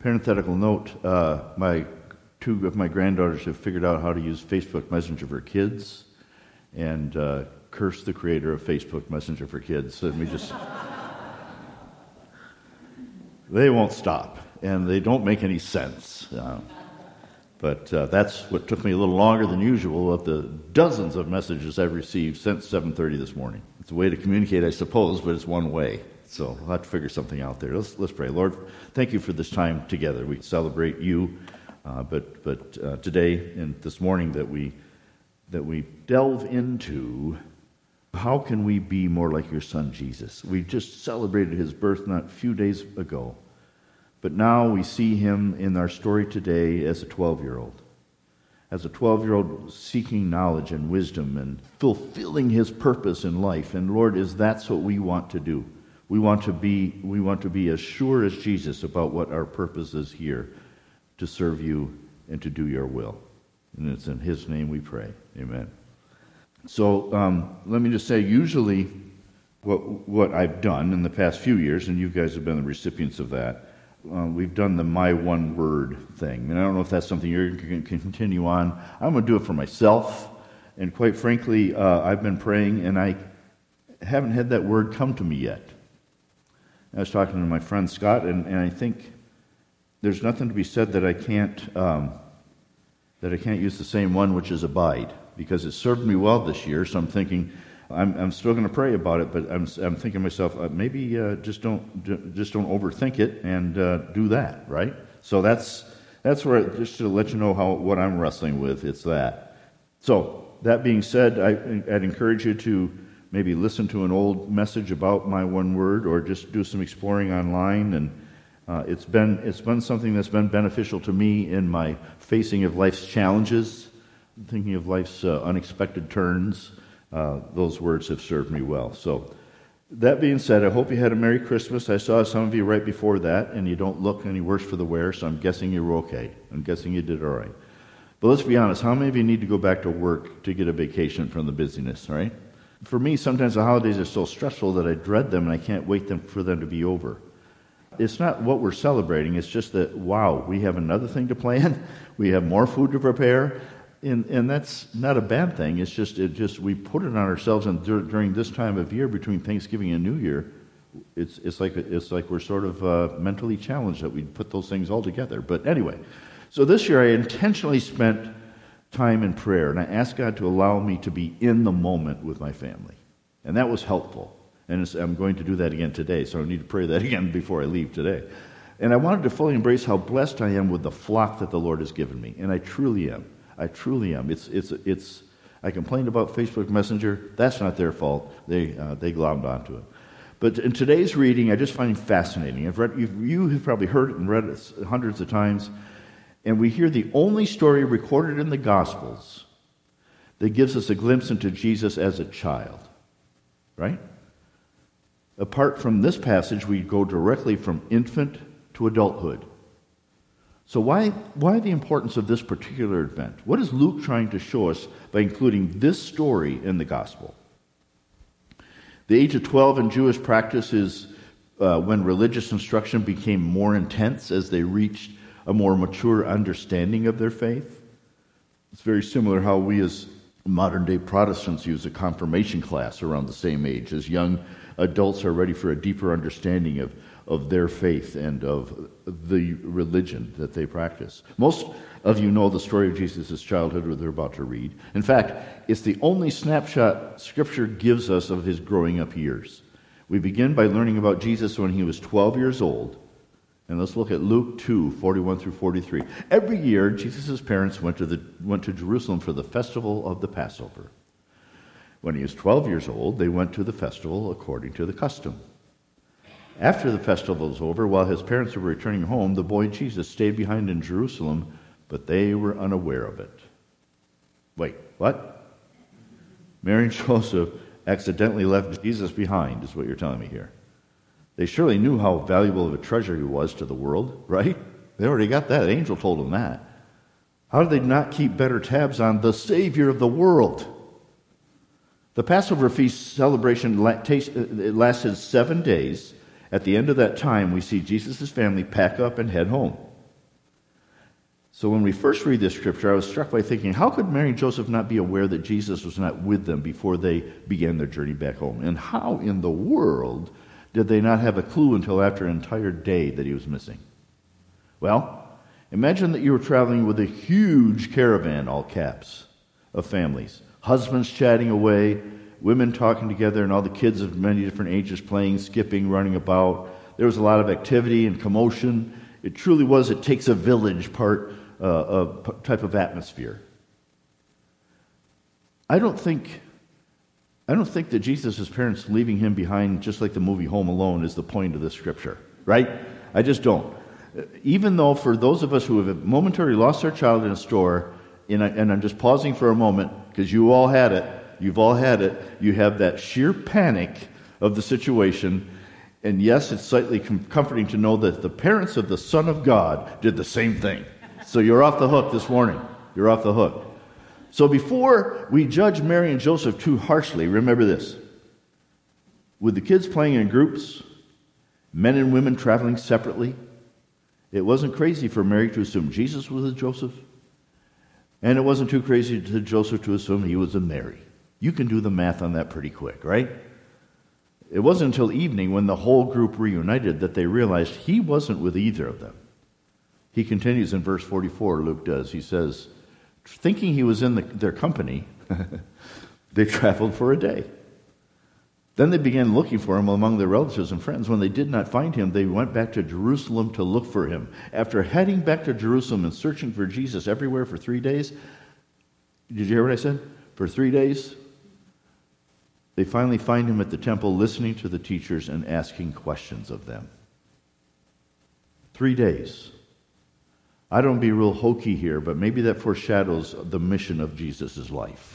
Parenthetical note, two of my granddaughters have figured out how to use Facebook Messenger for kids, and curse the creator of Facebook Messenger for kids. So let me just... They won't stop, and they don't make any sense. But that's what took me a little longer than usual of the dozens of messages I've received since 7:30 this morning. It's a way to communicate, I suppose, but it's one way. So I'll have to figure something out there. Let's pray. Lord, thank you for this time together. We celebrate you, but today and this morning that we delve into how can we be more like your son Jesus. We just celebrated his birth not a few days ago. But now we see him in our story today as a 12-year-old. As a 12-year-old seeking knowledge and wisdom and fulfilling his purpose in life. And Lord, that's what we want to do. We want to be as sure as Jesus about what our purpose is here, to serve you and to do your will. And it's in his name we pray. Amen. So let me just say, usually what I've done in the past few years, and you guys have been the recipients of that, we've done the my one word thing. And I don't know if that's something you're going to continue on. I'm going to do it for myself. And quite frankly, I've been praying, and I haven't had that word come to me yet. I was talking to my friend Scott, and I think there's nothing to be said that I can't use the same one, which is abide, because it served me well this year. So I'm thinking, I'm still going to pray about it, but I'm thinking to myself, maybe just don't overthink it and do that, right? So that's where, just to let you know what I'm wrestling with, it's that. So that being said, I'd encourage you to maybe listen to an old message about my one word, or just do some exploring online. And it's been something that's been beneficial to me in my facing of life's challenges, thinking of life's unexpected turns. Those words have served me well. So that being said, I hope you had a Merry Christmas. I saw some of you right before that, and you don't look any worse for the wear, so I'm guessing you were okay. I'm guessing you did all right. But let's be honest, how many of you need to go back to work to get a vacation from the busyness, right? For me, sometimes the holidays are so stressful that I dread them, and I can't wait for them to be over. It's not what we're celebrating, it's just that, wow, we have another thing to plan, we have more food to prepare. And that's not a bad thing. It's just we put it on ourselves, and during this time of year between Thanksgiving and New Year, it's like we're sort of mentally challenged that we put those things all together. But anyway, so this year I intentionally spent time in prayer, and I asked God to allow me to be in the moment with my family, and that was helpful. And I'm going to do that again today, so I need to pray that again before I leave today. And I wanted to fully embrace how blessed I am with the flock that the Lord has given me, and I truly am. I truly am. I complained about Facebook Messenger. That's not their fault. They glommed onto it. But in today's reading, I just find it fascinating. You have probably heard it and read it hundreds of times, and we hear the only story recorded in the Gospels that gives us a glimpse into Jesus as a child, right? Apart from this passage, we go directly from infant to adulthood. So why the importance of this particular event? What is Luke trying to show us by including this story in the gospel? The age of 12 in Jewish practice is when religious instruction became more intense as they reached a more mature understanding of their faith. It's very similar how we as modern-day Protestants use a confirmation class around the same age, as young adults are ready for a deeper understanding of their faith and of the religion that they practice. Most of you know the story of Jesus' childhood that they're about to read. In fact, it's the only snapshot Scripture gives us of his growing up years. We begin by learning about Jesus when he was 12 years old. And let's look at Luke 2:41 through 43. Every year, Jesus' parents went to Jerusalem for the festival of the Passover. When he was 12 years old, they went to the festival according to the custom. After the festival was over, while his parents were returning home, the boy Jesus stayed behind in Jerusalem, but they were unaware of it. Wait, what? Mary and Joseph accidentally left Jesus behind, is what you're telling me here. They surely knew how valuable of a treasure he was to the world, right? They already got that. The angel told them that. How did they not keep better tabs on the Savior of the world? The Passover feast celebration lasted 7 days. At the end of that time, we see Jesus' family pack up and head home. So when we first read this scripture, I was struck by thinking, how could Mary and Joseph not be aware that Jesus was not with them before they began their journey back home? And how in the world did they not have a clue until after an entire day that he was missing? Well, imagine that you were traveling with a huge caravan, all caps, of families. Husbands chatting away, women talking together, and all the kids of many different ages playing, skipping, running about. There was a lot of activity and commotion. It truly was, it takes a village type of atmosphere. I don't think that Jesus' parents leaving him behind, just like the movie Home Alone, is the point of this scripture, right? I just don't. Even though for those of us who have momentarily lost our child in a store, and I'm just pausing for a moment, because you've all had it, you have that sheer panic of the situation. And yes, it's slightly comforting to know that the parents of the Son of God did the same thing. So you're off the hook this morning. You're off the hook. So before we judge Mary and Joseph too harshly, remember this. With the kids playing in groups, men and women traveling separately, it wasn't crazy for Mary to assume Jesus was with Joseph. And it wasn't too crazy to Joseph to assume he was with Mary. You can do the math on that pretty quick, right? It wasn't until evening when the whole group reunited that they realized he wasn't with either of them. He continues in verse 44, Luke does. He says, thinking he was in their company, they traveled for a day. Then they began looking for him among their relatives and friends. When they did not find him, they went back to Jerusalem to look for him. After heading back to Jerusalem and searching for Jesus everywhere for 3 days, did you hear what I said? For 3 days, they finally find him at the temple listening to the teachers and asking questions of them. 3 days. I don't be real hokey here, but maybe that foreshadows the mission of Jesus' life.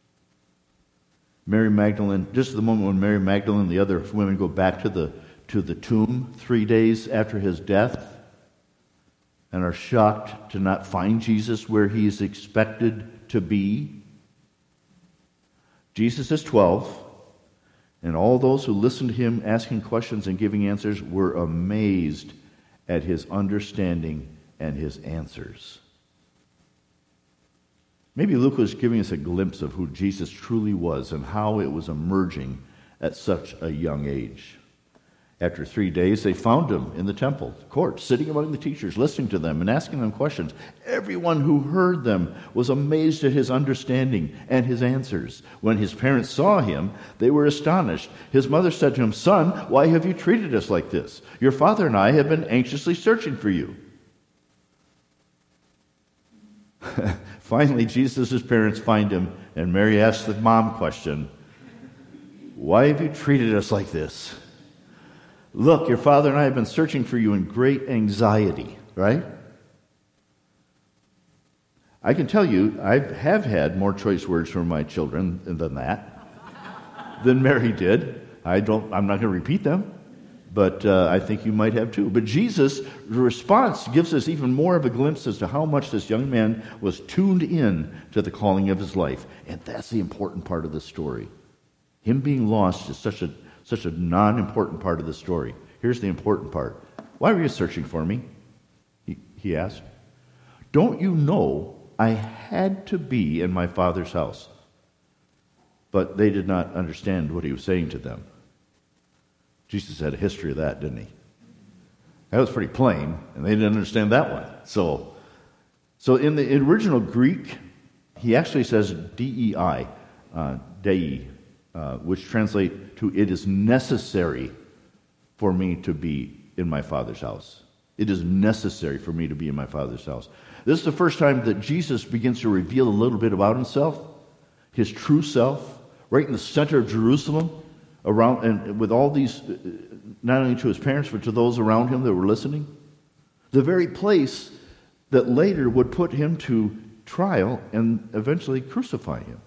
Mary Magdalene, just the moment when Mary Magdalene and the other women go back to the tomb 3 days after his death and are shocked to not find Jesus where he is expected to be. Jesus is 12, and all those who listened to him asking questions and giving answers were amazed at his understanding and his answers. Maybe Luke was giving us a glimpse of who Jesus truly was and how it was emerging at such a young age. After 3 days, they found him in the temple court, sitting among the teachers, listening to them and asking them questions. Everyone who heard them was amazed at his understanding and his answers. When his parents saw him, they were astonished. His mother said to him, "Son, why have you treated us like this? Your father and I have been anxiously searching for you." Finally, Jesus' parents find him, and Mary asks the mom question, "Why have you treated us like this? Look, your father and I have been searching for you in great anxiety," right? I can tell you, I have had more choice words from my children than Mary did. I'm not going to repeat them, but I think you might have too. But Jesus' response gives us even more of a glimpse as to how much this young man was tuned in to the calling of his life. And that's the important part of the story. Him being lost is such a non-important part of the story. Here's the important part. "Why were you searching for me?" he asked. "Don't you know I had to be in my Father's house?" But they did not understand what he was saying to them. Jesus had a history of that, didn't he? That was pretty plain, and they didn't understand that one. So in the original Greek, he actually says dei, dei, which translate to "it is necessary for me to be in my Father's house." It is necessary for me to be in my Father's house. This is the first time that Jesus begins to reveal a little bit about himself, his true self, right in the center of Jerusalem, around and with all these, not only to his parents, but to those around him that were listening. The very place that later would put him to trial and eventually crucify him.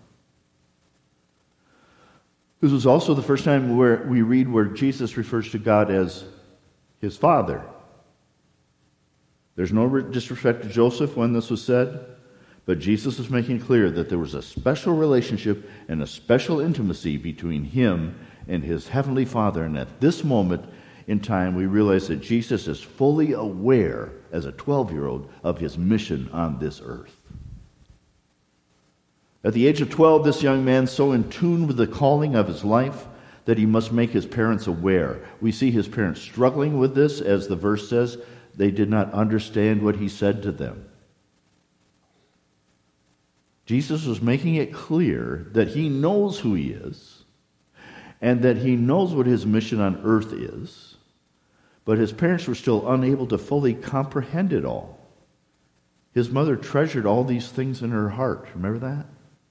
This was also the first time where we read where Jesus refers to God as his Father. There's no disrespect to Joseph when this was said, but Jesus was making clear that there was a special relationship and a special intimacy between him and his heavenly Father. And at this moment, in time, we realize that Jesus is fully aware, as a 12-year-old, of his mission on this earth. At the age of 12, this young man so in tune with the calling of his life that he must make his parents aware. We see his parents struggling with this, as the verse says, they did not understand what he said to them. Jesus was making it clear that he knows who he is and that he knows what his mission on earth is, but his parents were still unable to fully comprehend it all. His mother treasured all these things in her heart. Remember that?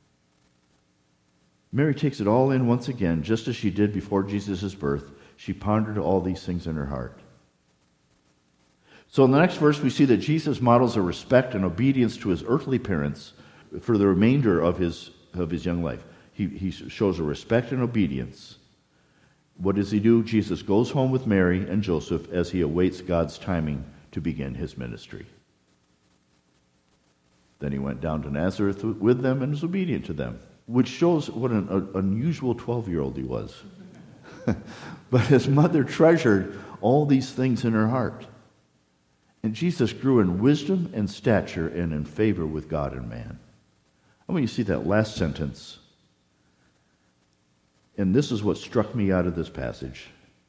Mary takes it all in once again, just as she did before Jesus' birth. She pondered all these things in her heart. So in the next verse, we see that Jesus models a respect and obedience to his earthly parents for the remainder of his young life. He shows a respect and obedience. What does he do? Jesus goes home with Mary and Joseph as he awaits God's timing to begin his ministry. Then he went down to Nazareth with them and was obedient to them, which shows what an unusual 12-year-old he was. But his mother treasured all these things in her heart. And Jesus grew in wisdom and stature and in favor with God and man. I want you to see that last sentence. And this is what struck me out of this passage.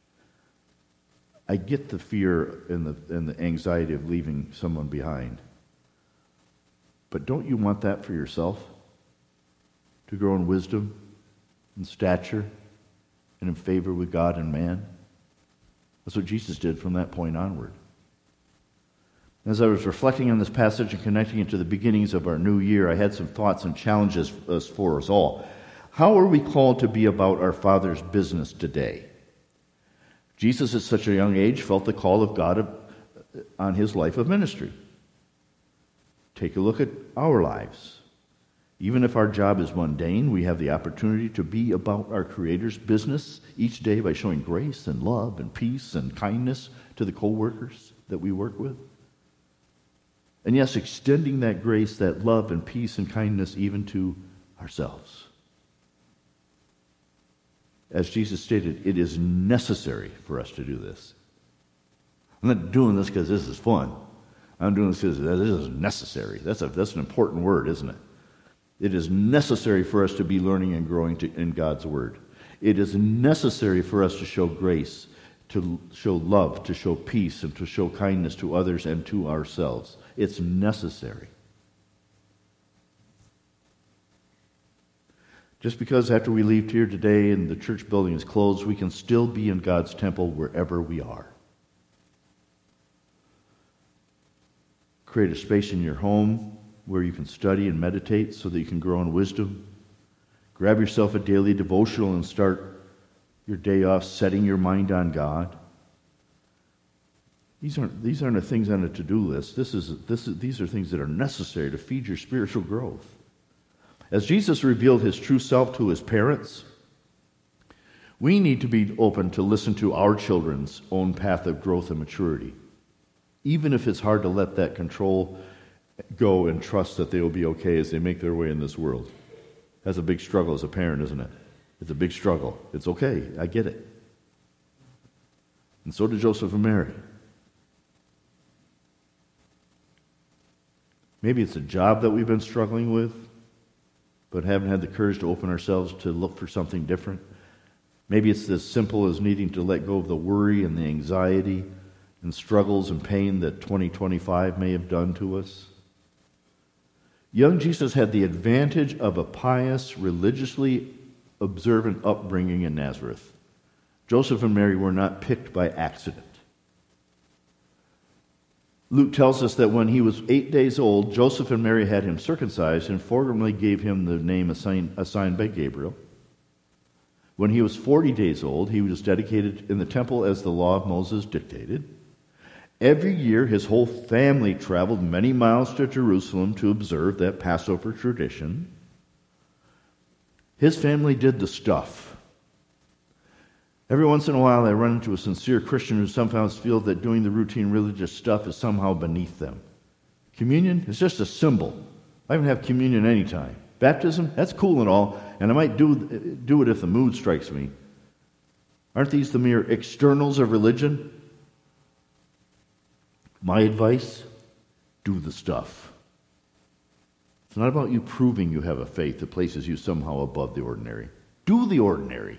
I get the fear and the anxiety of leaving someone behind. But don't you want that for yourself? To grow in wisdom and stature and in favor with God and man? That's what Jesus did from that point onward. As I was reflecting on this passage and connecting it to the beginnings of our new year, I had some thoughts and challenges for us all. How are we called to be about our Father's business today? Jesus, at such a young age, felt the call of God on his life of ministry. Take a look at our lives. Even if our job is mundane, we have the opportunity to be about our Creator's business each day by showing grace and love and peace and kindness to the co-workers that we work with. And yes, extending that grace, that love and peace and kindness even to ourselves. As Jesus stated, it is necessary for us to do this. I'm not doing this because this is fun. I'm doing this because this is necessary. That's an important word, isn't it? It is necessary for us to be learning and growing in God's Word. It is necessary for us to show grace, to show love, to show peace, and to show kindness to others and to ourselves. It's necessary. Just because after we leave here today and the church building is closed, we can still be in God's temple wherever we are. Create a space in your home where you can study and meditate so that you can grow in wisdom. Grab yourself a daily devotional and start your day off setting your mind on God. These aren't the things on a to-do list. These are things that are necessary to feed your spiritual growth. As Jesus revealed his true self to his parents, we need to be open to listen to our children's own path of growth and maturity, even if it's hard to let that control go and trust that they will be okay as they make their way in this world. That's a big struggle as a parent, isn't it? It's a big struggle. It's okay. I get it. And so did Joseph and Mary. Maybe it's a job that we've been struggling with, but haven't had the courage to open ourselves to look for something different. Maybe it's as simple as needing to let go of the worry and the anxiety and struggles and pain that 2025 may have done to us. Young Jesus had the advantage of a pious, religiously observant upbringing in Nazareth. Joseph and Mary were not picked by accident. Luke tells us that when he was 8 days old, Joseph and Mary had him circumcised and formally gave him the name assigned by Gabriel. When he was 40 days old, he was dedicated in the temple as the law of Moses dictated. Every year, his whole family traveled many miles to Jerusalem to observe that Passover tradition. His family did the stuff. Every once in a while, I run into a sincere Christian who sometimes feels that doing the routine religious stuff is somehow beneath them. Communion is just a symbol. I can have communion anytime. Baptism, that's cool and all, and I might do it if the mood strikes me. Aren't these the mere externals of religion? My advice, do the stuff. It's not about you proving you have a faith that places you somehow above the ordinary. Do the ordinary.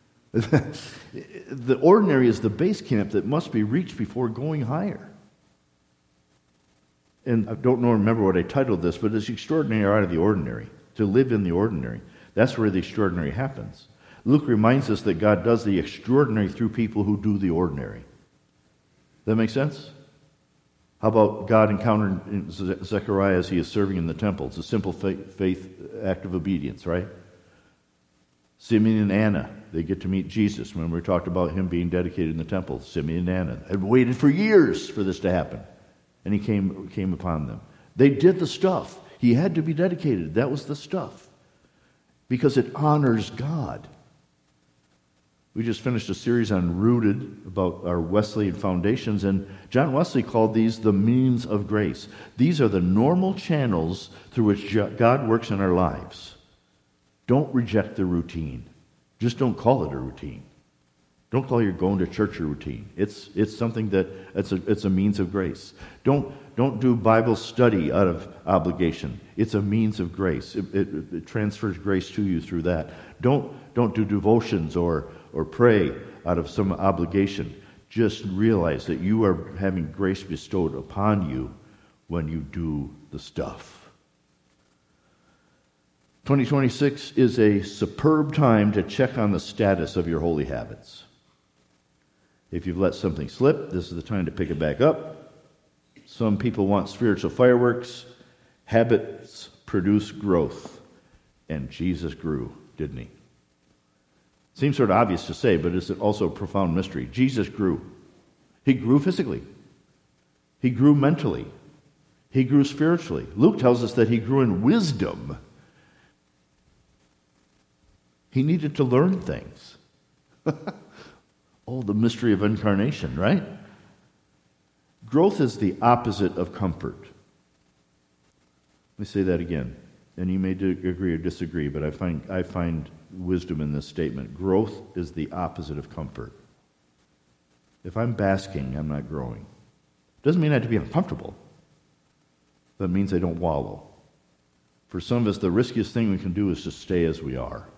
The ordinary is the base camp that must be reached before going higher. And I don't remember what I titled this, but it's extraordinary out of the ordinary. To live in the ordinary. That's where the extraordinary happens. Luke reminds us that God does the extraordinary through people who do the ordinary. Does that make sense? How about God encountering Zechariah as he is serving in the temple? It's a simple faith act of obedience, right? Simeon and Anna, they get to meet Jesus. When we talked about him being dedicated in the temple, Simeon and Anna had waited for years for this to happen. And he came upon them. They did the stuff. He had to be dedicated. That was the stuff. Because it honors God. We just finished a series on Rooted about our Wesleyan foundations, and John Wesley called these the means of grace. These are the normal channels through which God works in our lives. Don't reject the routine. Just don't call it a routine. Don't call your going to church a routine. It's something that it's a means of grace. Don't do Bible study out of obligation. It's a means of grace. It transfers grace to you through that. Don't do devotions or pray out of some obligation. Just realize that you are having grace bestowed upon you when you do the stuff. 2026 is a superb time to check on the status of your holy habits. If you've let something slip, this is the time to pick it back up. Some people want spiritual fireworks. Habits produce growth. And Jesus grew, didn't he? Seems sort of obvious to say, but it's also a profound mystery. Jesus grew. He grew physically. He grew mentally. He grew spiritually. Luke tells us that he grew in wisdom. He needed to learn things. Oh, the mystery of incarnation, right? Growth is the opposite of comfort. Let me say that again. And you may agree or disagree, but I find wisdom in this statement. Growth is the opposite of comfort. If I'm basking, I'm not growing. Doesn't mean I have to be uncomfortable. That means I don't wallow. For some of us, the riskiest thing we can do is just stay as we are.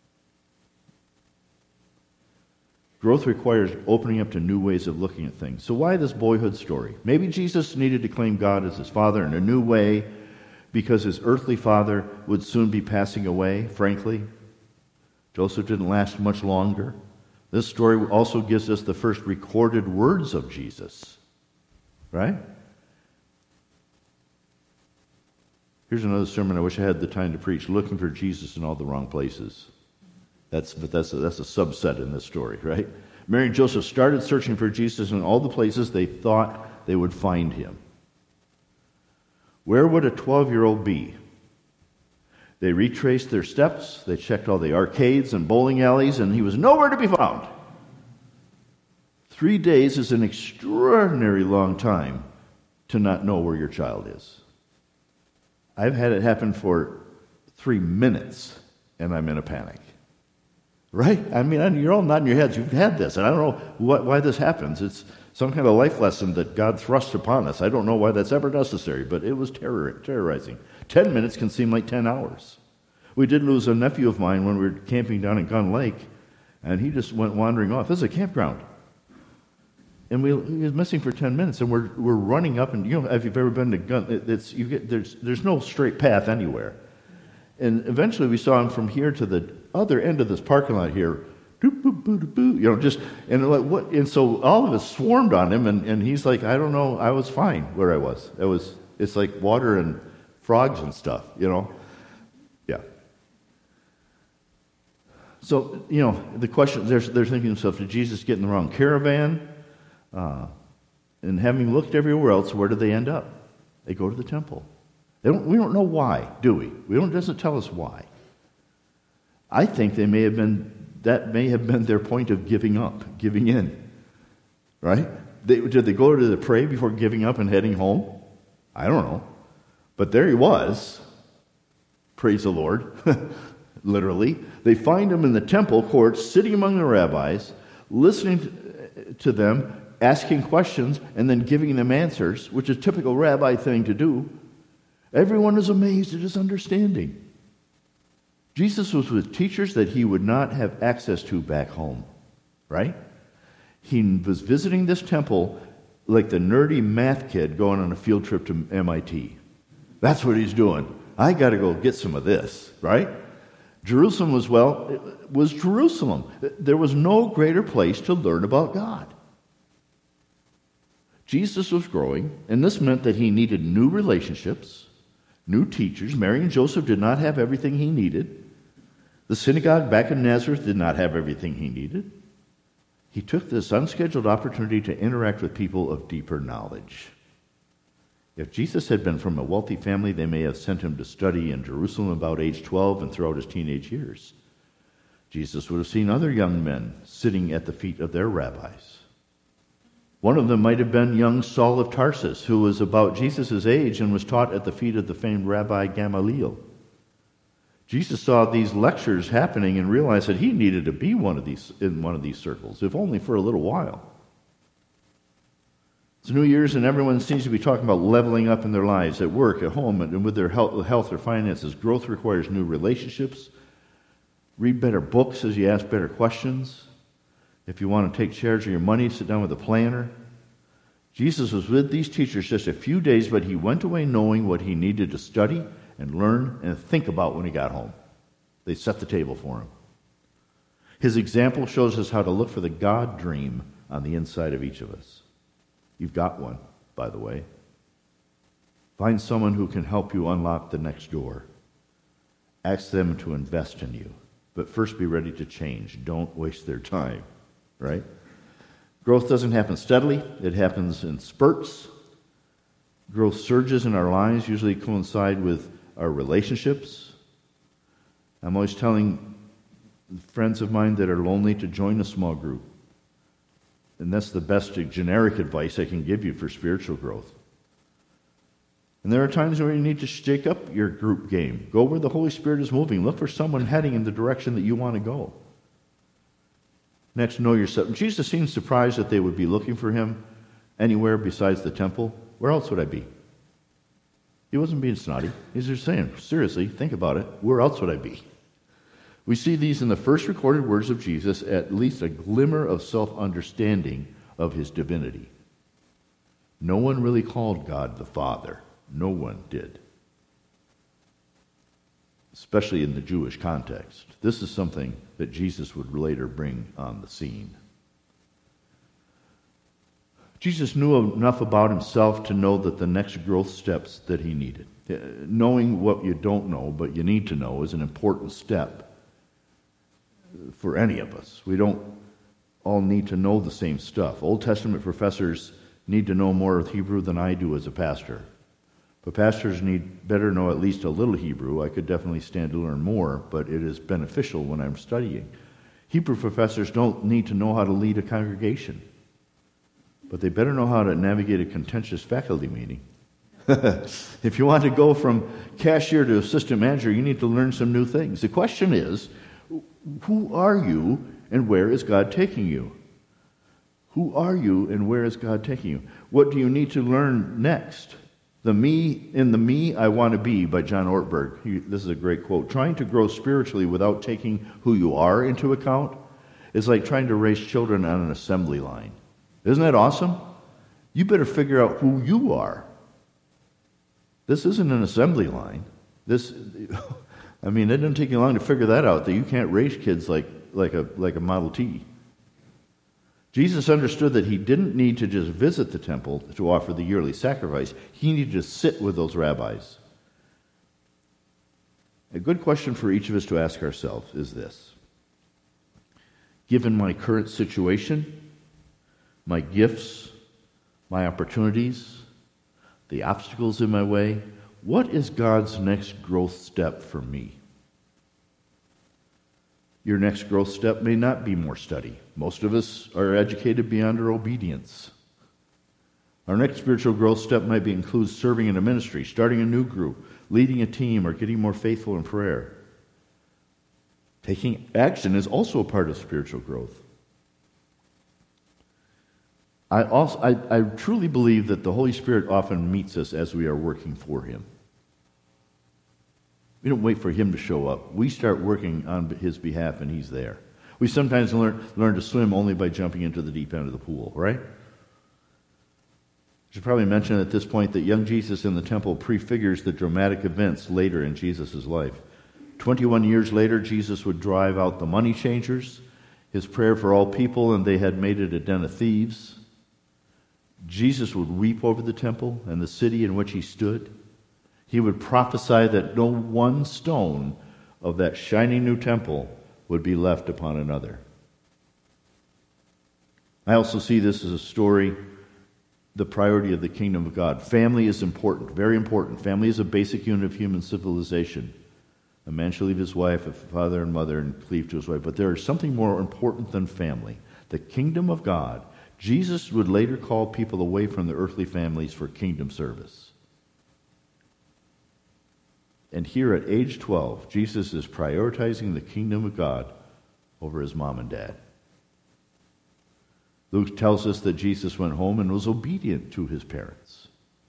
Growth requires opening up to new ways of looking at things. So why this boyhood story? Maybe Jesus needed to claim God as his father in a new way because his earthly father would soon be passing away, frankly. Joseph didn't last much longer. This story also gives us the first recorded words of Jesus. Right? Here's another sermon I wish I had the time to preach, looking for Jesus in all the wrong places. That's a subset in this story, right? Mary and Joseph started searching for Jesus in all the places they thought they would find him. Where would a 12-year-old be? They retraced their steps, they checked all the arcades and bowling alleys, and he was nowhere to be found. 3 days is an extraordinarily long time to not know where your child is. I've had it happen for 3 minutes, and I'm in a panic. Right? I mean, you're all nodding your heads. You've had this, and I don't know why this happens. It's some kind of life lesson that God thrust upon us. I don't know why that's ever necessary, but it was terrorizing. 10 minutes can seem like 10 hours. We did lose a nephew of mine when we were camping down in Gun Lake, and he just went wandering off. This is a campground. And he was missing for 10 minutes, and we're running up, and if you've ever been to Gun, there's no straight path anywhere. And eventually we saw him from here to the other end of this parking lot here. Doop, boop, boop, boop, and so all of us swarmed on him, and he's like, I don't know, I was fine where I was. It's like water and frogs and stuff, Yeah. So, the question, they're thinking to themselves, did Jesus get in the wrong caravan? And having looked everywhere else, where did they end up? They go to the temple. We don't know why, do we? It doesn't tell us why. I think that may have been their point of giving up, giving in. Right? Did they go to pray before giving up and heading home? I don't know. But there he was. Praise the Lord. Literally. They find him in the temple courts, sitting among the rabbis, listening to them, asking questions, and then giving them answers, which is a typical rabbi thing to do. Everyone is amazed at his understanding. Jesus was with teachers that he would not have access to back home, right? He was visiting this temple like the nerdy math kid going on a field trip to MIT. That's what he's doing. I got to go get some of this, right? Jerusalem was Jerusalem. There was no greater place to learn about God. Jesus was growing, and this meant that he needed new relationships, new teachers. Mary and Joseph did not have everything he needed. The synagogue back in Nazareth did not have everything he needed. He took this unscheduled opportunity to interact with people of deeper knowledge. If Jesus had been from a wealthy family, they may have sent him to study in Jerusalem about age 12 and throughout his teenage years. Jesus would have seen other young men sitting at the feet of their rabbis. One of them might have been young Saul of Tarsus, who was about Jesus' age and was taught at the feet of the famed Rabbi Gamaliel. Jesus saw these lectures happening and realized that he needed to be in one of these circles, if only for a little while. It's New Year's and everyone seems to be talking about leveling up in their lives, at work, at home, and with their health or finances. Growth requires new relationships. Read better books as you ask better questions. If you want to take charge of your money, sit down with a planner. Jesus was with these teachers just a few days, but he went away knowing what he needed to study and learn and think about when he got home. They set the table for him. His example shows us how to look for the God dream on the inside of each of us. You've got one, by the way. Find someone who can help you unlock the next door. Ask them to invest in you. But first be ready to change. Don't waste their time, right? Growth doesn't happen steadily. It happens in spurts. Growth surges in our lives usually coincide with our relationships. I'm always telling friends of mine that are lonely to join a small group. And that's the best generic advice I can give you for spiritual growth. And there are times where you need to shake up your group game. Go where the Holy Spirit is moving. Look for someone heading in the direction that you want to go. Next, know yourself. Jesus seemed surprised that they would be looking for him anywhere besides the temple. Where else would I be? He wasn't being snotty. He's just saying, seriously, think about it. Where else would I be? We see these in the first recorded words of Jesus, at least a glimmer of self-understanding of his divinity. No one really called God the Father. No one did. Especially in the Jewish context. This is something that Jesus would later bring on the scene. Jesus knew enough about himself to know that the next growth steps that he needed. Knowing what you don't know, but you need to know, is an important step for any of us. We don't all need to know the same stuff. Old Testament professors need to know more of Hebrew than I do as a pastor. But pastors need better know at least a little Hebrew. I could definitely stand to learn more, but it is beneficial when I'm studying. Hebrew professors don't need to know how to lead a congregation, but they better know how to navigate a contentious faculty meeting. If you want to go from cashier to assistant manager, you need to learn some new things. The question is, who are you and where is God taking you? Who are you and where is God taking you? What do you need to learn next? The Me I Want to Be by John Ortberg. This is a great quote. Trying to grow spiritually without taking who you are into account is like trying to raise children on an assembly line. Isn't that awesome? You better figure out who you are. This isn't an assembly line. It doesn't take you long to figure that out, that you can't raise kids like a Model T. Jesus understood that he didn't need to just visit the temple to offer the yearly sacrifice. He needed to sit with those rabbis. A good question for each of us to ask ourselves is this. Given my current situation, my gifts, my opportunities, the obstacles in my way, what is God's next growth step for me? Your next growth step may not be more study. Most of us are educated beyond our obedience. Our next spiritual growth step might include serving in a ministry, starting a new group, leading a team, or getting more faithful in prayer. Taking action is also a part of spiritual growth. I truly believe that the Holy Spirit often meets us as we are working for Him. We don't wait for Him to show up. We start working on His behalf, and He's there. We sometimes learn to swim only by jumping into the deep end of the pool, right? I should probably mention at this point that young Jesus in the temple prefigures the dramatic events later in Jesus' life. 21 years later, Jesus would drive out the money changers, His prayer for all people, and they had made it a den of thieves. Jesus would weep over the temple and the city in which He stood. He would prophesy that no one stone of that shining new temple would be left upon another. I also see this as a story, the priority of the kingdom of God. Family is important, very important. Family is a basic unit of human civilization. A man shall leave his wife, a father and mother, and cleave to his wife. But there is something more important than family. The kingdom of God. Jesus would later call people away from their earthly families for kingdom service. And here at age 12, Jesus is prioritizing the kingdom of God over his mom and dad. Luke tells us that Jesus went home and was obedient to his parents.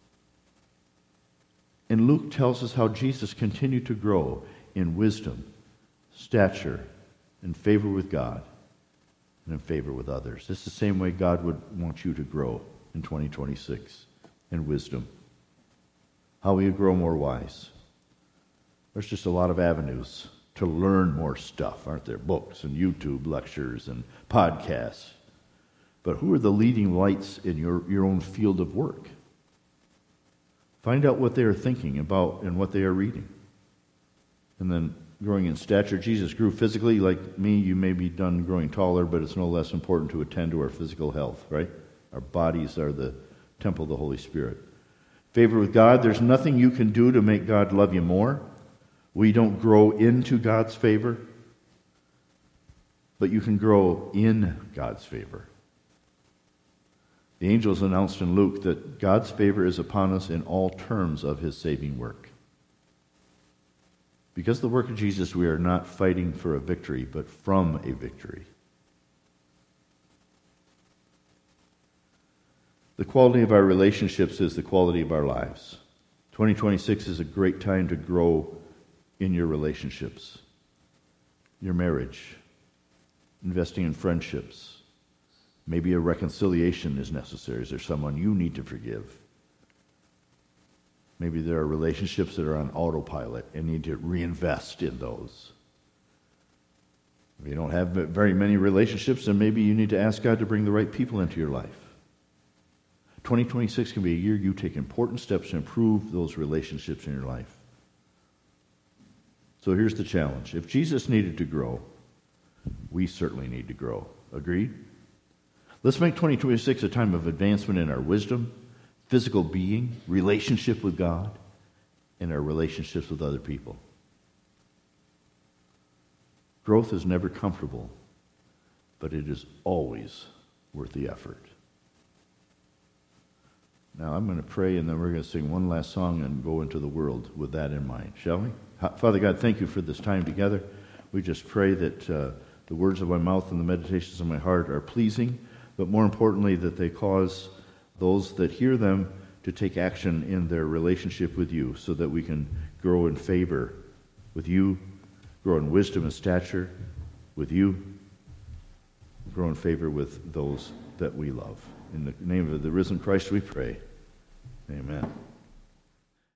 And Luke tells us how Jesus continued to grow in wisdom, stature, and favor with God, and in favor with others. It's the same way God would want you to grow in 2026 in wisdom. How will you grow more wise? There's just a lot of avenues to learn more stuff, aren't there? Books and YouTube lectures and podcasts. But who are the leading lights in your own field of work? Find out what they are thinking about and what they are reading. And then growing in stature. Jesus grew physically. Like me, you may be done growing taller, but it's no less important to attend to our physical health, right? Our bodies are the temple of the Holy Spirit. Favor with God. There's nothing you can do to make God love you more. We don't grow into God's favor, but you can grow in God's favor. The angels announced in Luke that God's favor is upon us in all terms of his saving work. Because of the work of Jesus, we are not fighting for a victory, but from a victory. The quality of our relationships is the quality of our lives. 2026 is a great time to grow in your relationships, your marriage, investing in friendships. Maybe a reconciliation is necessary. Is there someone you need to forgive? Maybe there are relationships that are on autopilot and need to reinvest in those. If you don't have very many relationships, then maybe you need to ask God to bring the right people into your life. 2026 can be a year you take important steps to improve those relationships in your life. So here's the challenge. If Jesus needed to grow, we certainly need to grow. Agreed? Let's make 2026 a time of advancement in our wisdom, physical being, relationship with God, and our relationships with other people. Growth is never comfortable, but it is always worth the effort. Now I'm going to pray, and then we're going to sing one last song and go into the world with that in mind, shall we? Father God, thank you for this time together. We just pray that the words of my mouth and the meditations of my heart are pleasing, but more importantly, that they cause those that hear them to take action in their relationship with you so that we can grow in favor with you, grow in wisdom and stature with you, grow in favor with those that we love. In the name of the risen Christ we pray. Amen.